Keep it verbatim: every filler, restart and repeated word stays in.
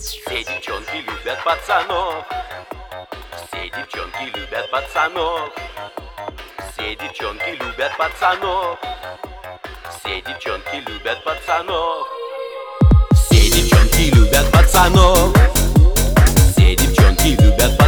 Все девчонки любят пацанов. Все девчонки любят пацанов. Все девчонки любят пацанов. Все девчонки любят пацанов. Все девчонки любят пацанов. Все девчонки любят пацанов.